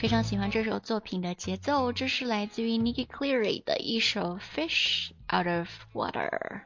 非常喜欢这首作品的节奏，这是来自于 Nikki Cleary 的一首 Fish Out of Water。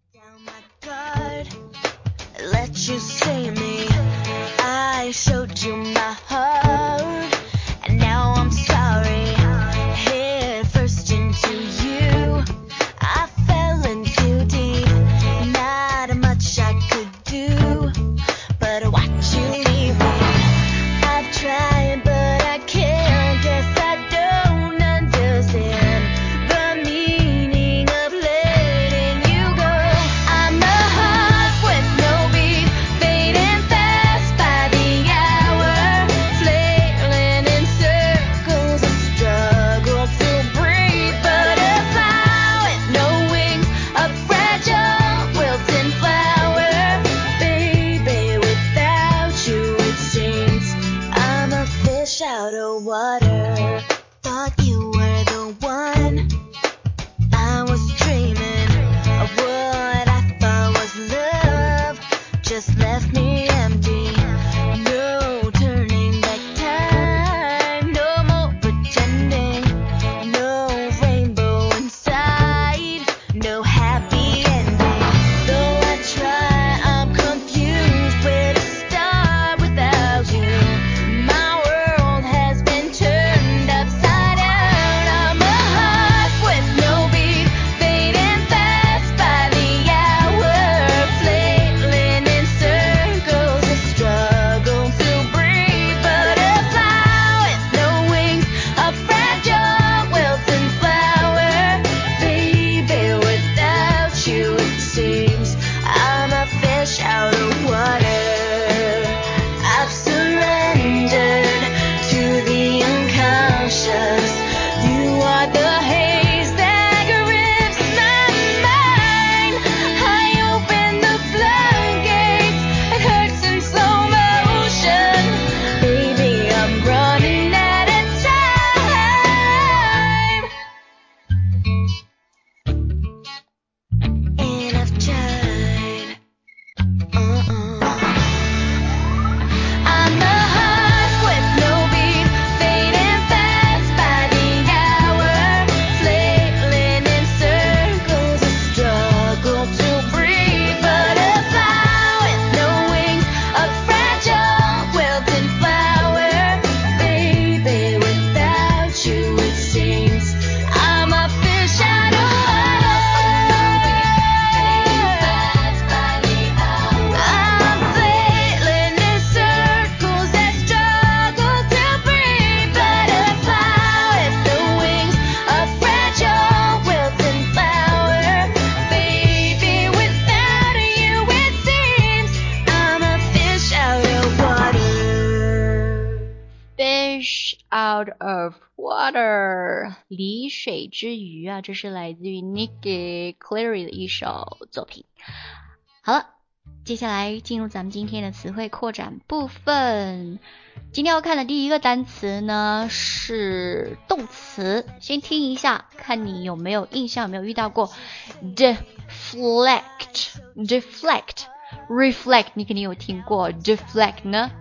Let you see me, I showed you my heart, and now I'm sorry, head first into you, I fell in too deep, not much I could do, but watch you leave me, I've tried but I can't, guess I don't understand the meaning of letting you go, I'm a heart with no beat, fading fast by the hour, flailing in circles, a struggle to breathe, butterfly with no wings, a fragile wilting flower, baby, without you it seems I'm a fish out of water. Thought you were the one, I was dreaming of what I thought was love, just left me empty, no turning back time, no more pretending, no rainbow inside, no happy ending, though I try I'm confused where to start without you, my world has been turned upside down, I'm a heart with no beat, fading fast by the hour, flailing in circles, a struggle to breathe, butterfly with no wings, a fragile wilting flower, baby, without you it seems I'm a fish out of water. I've surrendered to the unconscious, you are the haze that grips my mind, I open the floodgates, it hurts in slow motion, baby, I'm running out of time, and I've tried, I'm a heart with no beat, fading fast by the hour, flailing in circles, a struggle to breathe, butterfly with no wings, a fragile wilting flower, baby, without you it seems I'm a fish out of water. I'm flailing in circles that struggle to breathe, butterfly with no wings, a fragile wilting flower, baby, without you it seems I'm a fish out of water. Fish out of water， 离水之鱼啊，这是来自于 Nikki Cleary 的一首作品。好了，接下来进入咱们今天的词汇扩展部分。今天要看的第一个单词呢是动词，先听一下，看你有没有印象，有没有遇到过 deflect。reflect 你肯定有听过 deflect 呢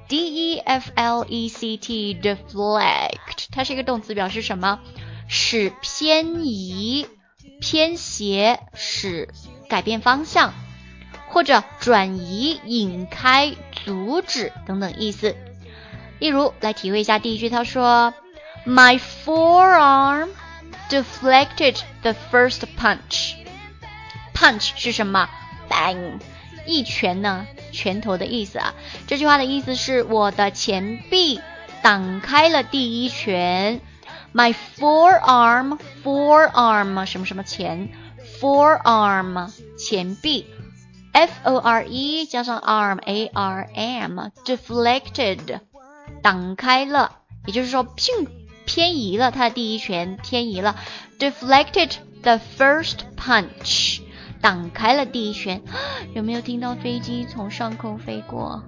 ，deflect deflect 它是一个动词，表示什么？使偏移、偏斜，使改变方向，或者转移、引开、阻止等等意思。例如来体会一下第一句，他说 My forearm deflected the first punch。 punch 是什么？ bang， 一拳呢，拳头的意思啊。这句话的意思是我的前臂挡开了第一拳。 My forearm 什么什么前， forearm 前臂， F-O-R-E 加上 arm A-R-M deflected 挡开了，也就是说偏移了他的第一拳，偏移了 deflected the first punch 挡开了第一拳。有没有听到飞机从上空飞过？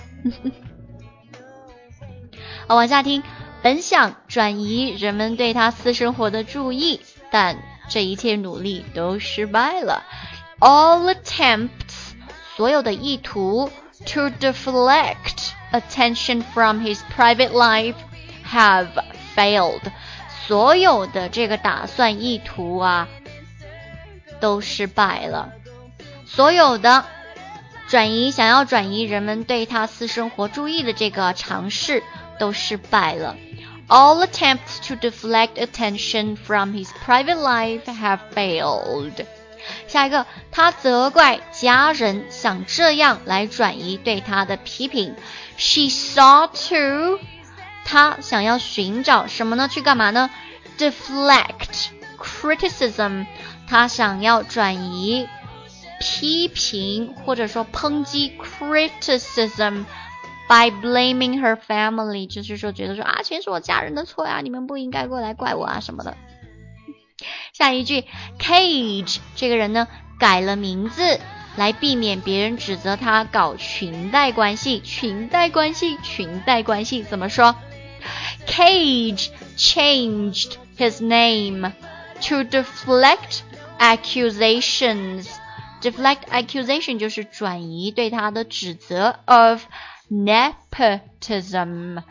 好，往下听。本想转移人们对他私生活的注意，但这一切努力都失败了。All attempts 所有的意图 to deflect attention from his private life have failed， 所有的这个打算意图啊都失败了，所有的想要转移人们对他私生活注意的这个尝试都失败了。All attempts to deflect attention from his private life have failed。 下一个，他责怪家人想这样来转移对他的批评。 She sought to， 他想要寻找什么呢？去干嘛呢？ Deflect criticism， 他想要转移批评或者说抨击 criticism by blaming her family， 就是说觉得说全是我家人的错呀，你们不应该过来怪我啊什么的。下一句 Cage 这个人呢改了名字来避免别人指责他搞裙带关系。裙带关系怎么说？ Cage changed his name to deflect accusations。 Deflect accusation 就是转移对他的指责 of nepotism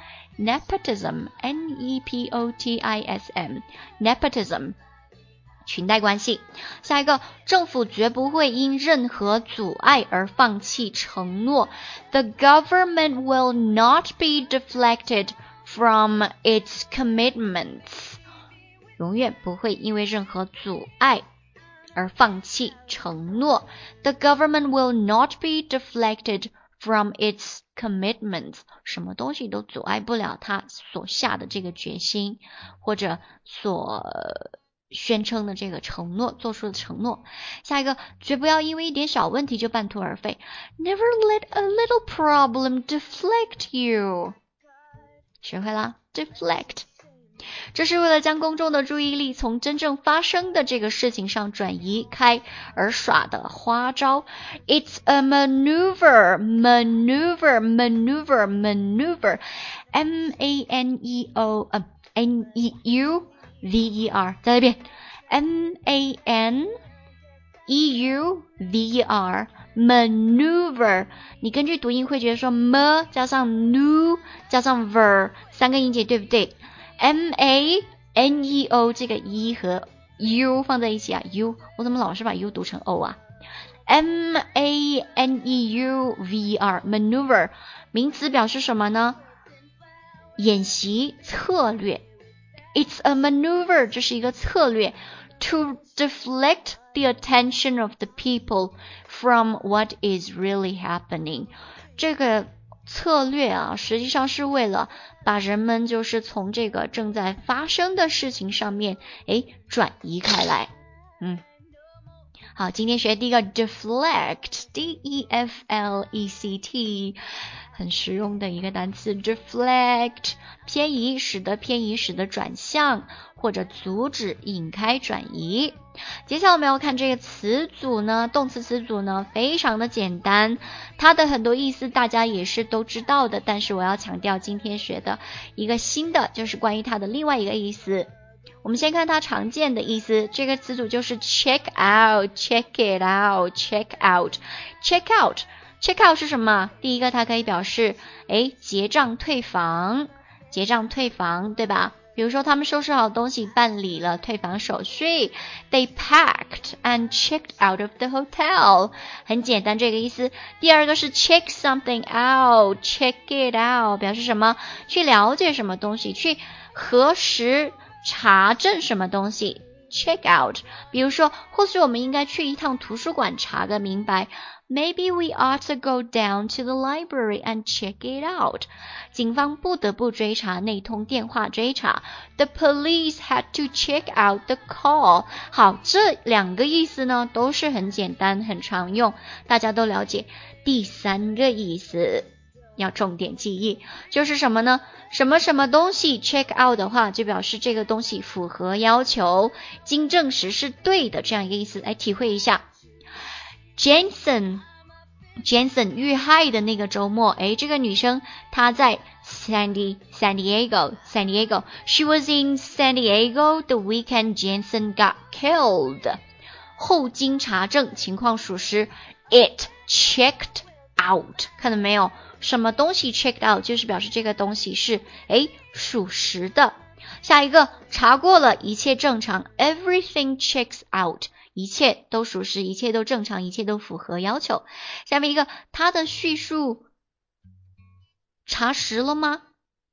N-E-P-O-T-I-S-M nepotism 裙带关系。下一个，政府绝不会因任何阻碍而放弃承诺。 The government will not be deflected from its commitments， 永远不会因为任何阻碍而放弃承诺。 The government will not be deflected from its commitments， 什么东西都阻碍不了他所下的这个决心，或者所宣称的这个承诺，做出的承诺。下一个，绝不要因为一点小问题就半途而废。 Never let a little problem deflect you。 学会了 deflect，这是为了将公众的注意力从真正发生的这个事情上转移开而耍的花招。 It's a maneuver M-A-N-E-O-N-E-U-V-E-R 再来一遍 M-A-N-E-U-V-E-R maneuver， 你根据读音会觉得说 m 加上 nu 加上 ver 三个音节对不对？ M-A-N-E-O 这个 E 和 U 放在一起啊 U， 我怎么老是把 U 读成 O 啊？ M-A-N-E-U-V-E-R maneuver 名词表示什么呢？演习策略。 It's a maneuver 这是一个策略 to deflect the attention of the people from what is really happening。 这个策略啊，实际上是为了把人们就是从这个正在发生的事情上面转移开来。好，今天学第一个 deflect D-E-F-L-E-C-T 很实用的一个单词 deflect， 偏移，使得转向或者阻止引开转移。接下来我们要看这个词组呢，动词词组呢非常的简单，它的很多意思大家也是都知道的，但是我要强调今天学的一个新的，就是关于它的另外一个意思。我们先看它常见的意思，这个词组就是 check out check it out check out check out check out 是什么？第一个它可以表示结账退房对吧？比如说他们收拾好东西办理了退房手续， They packed and checked out of the hotel， 很简单这个意思。第二个是 check something out check it out 表示什么？去了解什么东西，去核实查证什么东西 check out。 比如说或许我们应该去一趟图书馆查个明白， Maybe we ought to go down to the library and check it out。 警方不得不追查那通电话追查， The police had to check out the call。 好，这两个意思呢都是很简单很常用，大家都了解。第三个意思要重点记忆，就是什么呢？什么什么东西 check out 的话，就表示这个东西符合要求，经证实是对的，这样一个意思。来体会一下 Jensen 遇害的那个周末，这个女生她在 San Diego She was in San Diego the weekend Jensen got killed。 后经查证情况属实， It checked out， 看到没有？ 什么东西 checked out 就是表示这个东西是属实的。下一个，查过了，一切正常 everything checks out， 一切都属实，一切都正常，一切都符合要求。下面一个，他的叙述查实了吗？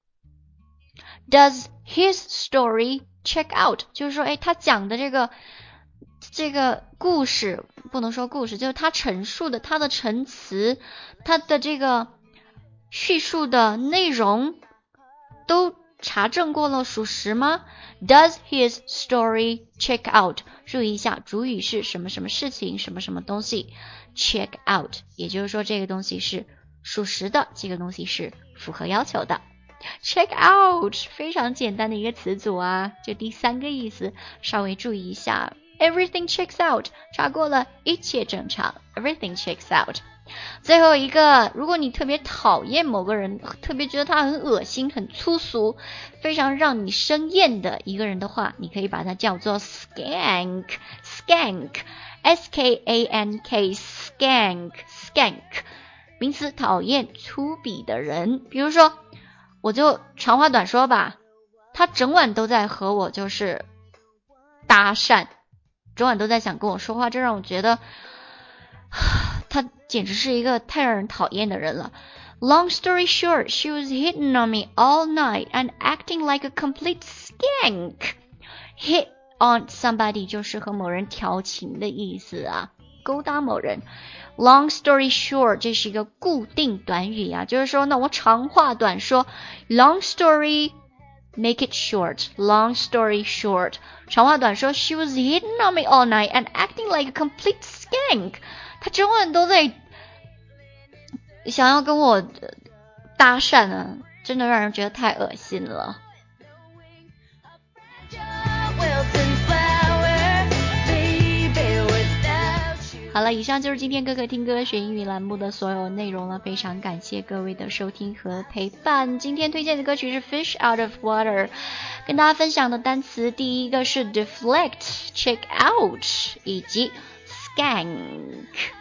Does his story check out， 就是说他讲的这个故事，不能说故事，就是他陈述的，他的陈词，他的这个叙述的内容都查证过了，属实吗？ Does his story check out， 注意一下主语是什么什么事情，什么什么东西 check out， 也就是说这个东西是属实的，这个东西是符合要求的。check out 非常简单的一个词组啊，就第三个意思稍微注意一下。Everything checks out， 查过了，一切正常 Everything checks out。 最后一个，如果你特别讨厌某个人，特别觉得他很恶心，很粗俗，非常让你生厌的一个人的话，你可以把它叫做 skank S-K-A-N-K skank 名词，讨厌粗鄙的人。比如说我就长话短说吧，他整晚都在和我就是搭讪，整晚都在想跟我说话，这让我觉得他简直是一个太让人讨厌的人了。 Long story short, she was hitting on me all night and acting like a complete skank. Hit on somebody 就是和某人调情的意思啊，勾搭某人。Long story short 这是一个固定短语啊，就是说那我长话短说。 Long story make it short. Long story short 长话短说。 She was hitting on me all night and acting like a complete skank. 她整晚都在想要跟我搭讪啊，真的让人觉得太恶心了。好了，以上就是今天哥哥听歌学英语栏目的所有内容了，非常感谢各位的收听和陪伴。今天推荐的歌曲是 Fish Out of Water， 跟大家分享的单词第一个是 deflect check out 以及 skank。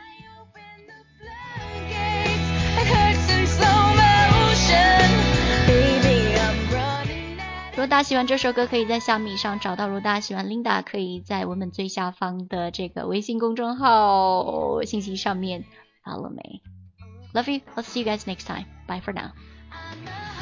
如果大家喜欢这首歌，可以在小米上找到。如果大家喜欢 Linda， 可以在文本最下方的这个微信公众号信息上面 follow me。Love you. I'll see you guys next time. Bye for now.